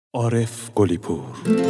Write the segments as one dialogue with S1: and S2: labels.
S1: عارف گلیپور.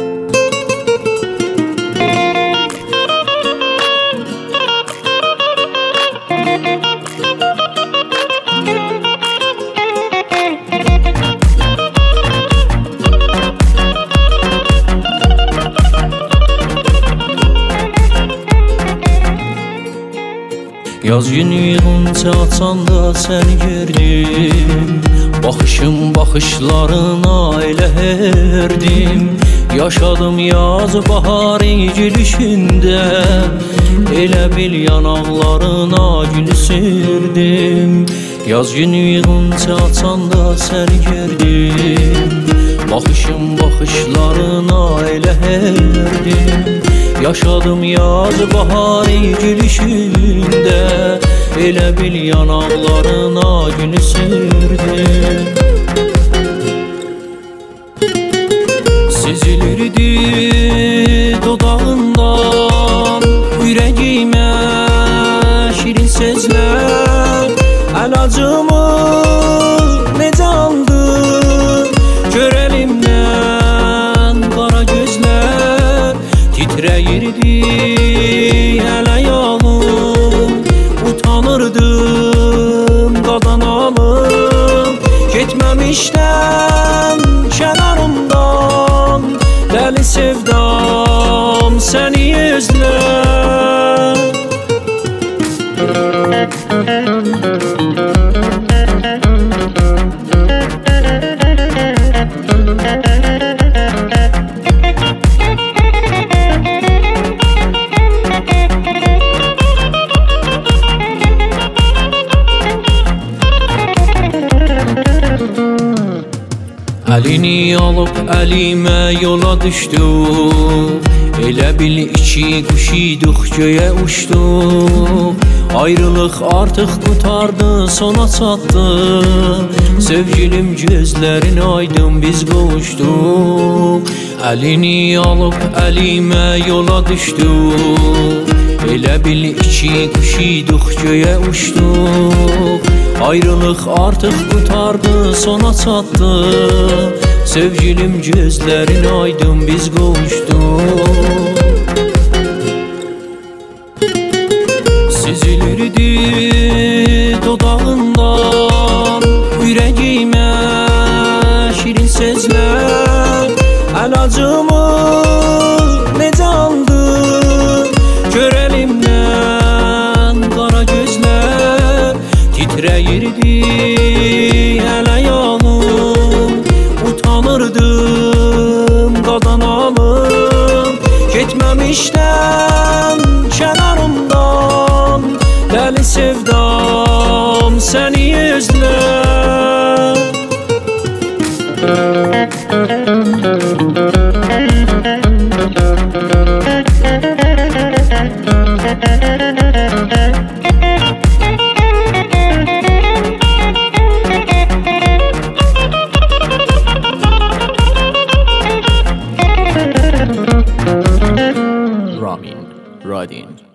S2: Yaz günü yığınca açanda səni gördüm, baxışım baxışlarına elə herdim. Yaşadım yaz baharı gülüşündə, elə bil yanaqlarına gül sürdüm. Yaz günü yığınca açanda səni gördüm, baxışım baxışlarına elə herdim. Yaşadım yaz baharı gülüşündə, elə bil yanaqlarına gül sürdüm. Sezilirdi dodağından ürəyimə şirin sözlər, əlacımı necə aldın görelimdən qara gözlər. Titrəyirdi hələ yağım, utanırdım qadan alım. Getməmişdən kənarımdan dəli sevdam səni özlər. Əlini alıb əlimə yola düşdük, elə bil iki quş idik göyə uçduq. Ayrılıq artıq qutardı, sona çatdı, sevgilim gözlərin aydın biz qovuşduq. Əlini alıb əlimə yola düşdük, elə bil iki quş idik göyə uçduq. Ayrılıq artıq qutardı, sona çatdı, sevgilim gözlərin aydın biz qovuşduq. Sezilirdi dodağından ürəyimə şirin sözlər, əlacımı necə aldın görelimdən qara gözlər. Titrəyirdi hələ yağım, utanırdım qadan alım. Getməmişdən kənarımdan dəli sevdam səni özlər.
S3: Ramin Radin